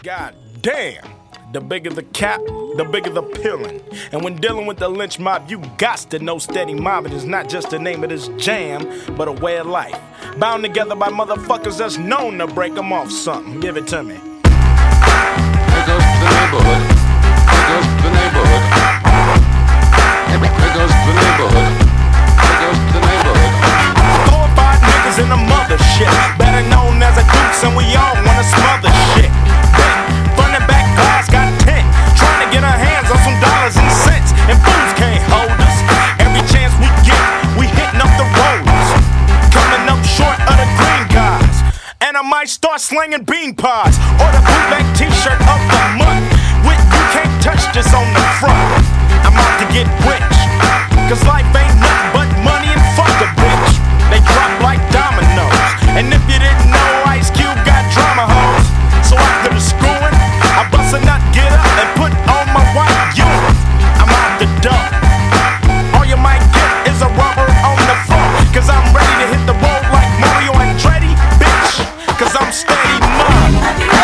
God damn. The bigger the cap, the bigger the pillin'. And when dealing with the lynch mob, you gots to know steady mobbing is not just the name of this jam, but a way of life. Bound together by motherfuckers that's known to break them off something. Give it to me. There goes the neighborhood. There goes the neighborhood. There goes the neighborhood. There goes the neighborhood. 4 or 5 niggas in the mother shit, better known as a dukes, and we all wanna smother shit. Front and back glass got tint, trying to get our hands on some dollars and cents, and fools can't hold us. Every chance we get, we hitting up the rollers, coming up short of the green guys. And I might start slinging bean pies, or the bootleg t-shirt of the month with "You can't touch this" on the front. I'm out to get rich, cause life ain't nothing but money and fuck a bitch. They drop like dominoes, and if you didn't know, Ice Cube got drama hoes. So after the screwing, I bust a nut, get up, and put on my white unit. I'm out the dump. All you might get is a rubber on the front, cause I'm ready to hit the road like Mario Andretti, bitch, cause I'm steady mom.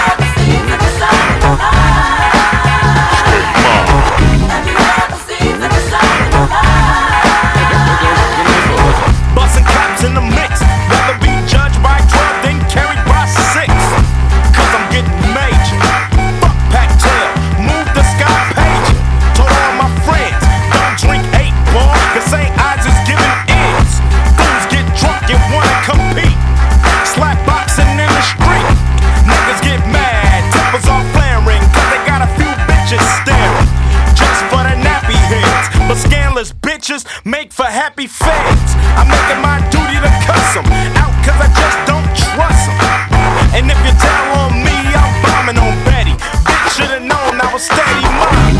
Bustin' cops in the mix, rather be judged by 12 than carried by 6. Cause I'm getting major. Fuck Pac-Tail, move the sky pager. Told all my friends, don't drink 8, boy, cause St. Ides is giving ends. Fools get drunk and wanna compete, slap boxing in the street. Niggas get mad, tempers all flaring, cause they got a few bitches staring just for the nappy heads. But scandalous bitches make for happy feds. I'm making my duty to cuss them out, cause I just don't trust them. And if you tell on me, I'm bombing on Betty. Bitch should've known I was steady mom.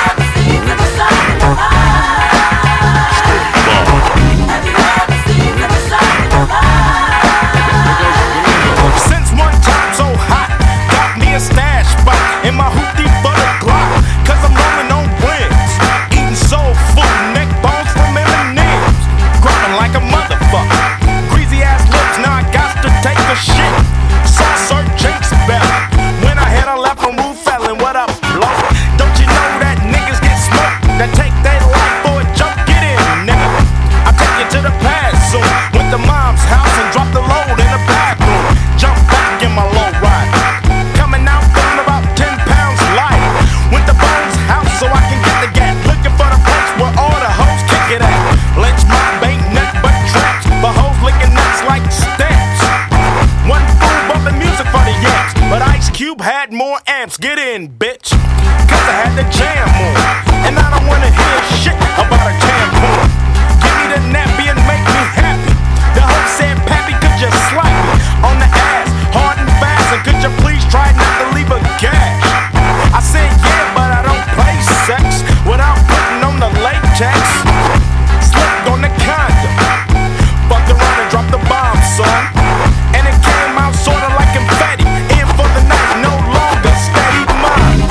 Since one time so hot, got me a stash spot in my hoopty butter Glock, cause I'm rolling on rims, eating soul food, neck bones from M&M's, grubbing like a motherfucker, greasy ass lips, now I got to take a shit. Saw Sir Jinx better when I had a left on Roof Felon. What up, blow? Don't you know that niggas get smoked, that take their life for a joke? Get in, nigga. I'll take you to the past soon, went to mom's house and dropped the load in the bathroom. Jump back in my low ride, coming out feeling about 10 pounds lighter. Went to Bones' house so I can get the gat, looking for the place where all the hoes kick it at. Lynch mob ain't nothing but traps, but hoes licking nuts like stamps. One fool bumping music for the Yanks, but Ice Cube had more amps. Get in, bitch, cause I had the jam on, and I don't wanna hear shit about a tampon. Give me the nappy and make me happy. The hoe said, Pappy, could you slap me on the ass, hard and fast, and could you please try not to leave a gash? I said, yeah, but I don't play sex without putting on the latex. Slipped on the condom, fucked around and dropped the bomb, son, and it came out sorta like confetti. In for the night, no longer steady mom.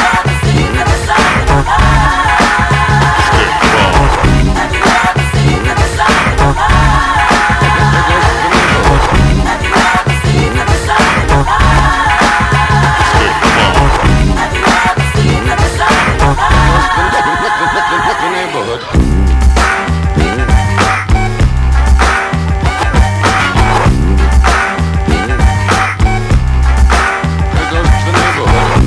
The neighborhood. There goes the neighborhood.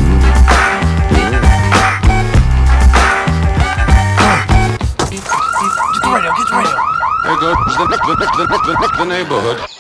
Get the radio, get the radio. There goes the neighborhood.